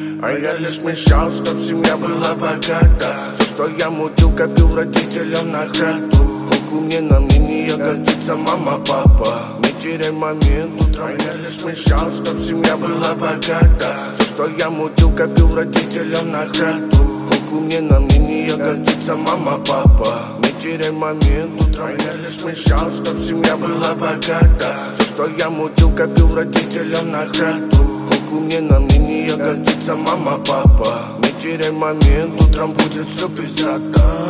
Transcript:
А я лишь мечтал, чтоб семья была богата. Все, что я мутил, копил родителям на хату. Руку мне на линии годится мама, папа. Не теряй момент, утром я лишь мечтал, чтоб семья была богата. Все, что я мутил, копил родителям на хату. Руку мне на линии годится мама, папа. Не теряй момент, утром я лишь мечтал, чтоб семья была богата. Все, что я мутил, копил родителям на хату. Руку мне на линии годится мама, папа. Не теряй момент, утром будет все пиздато.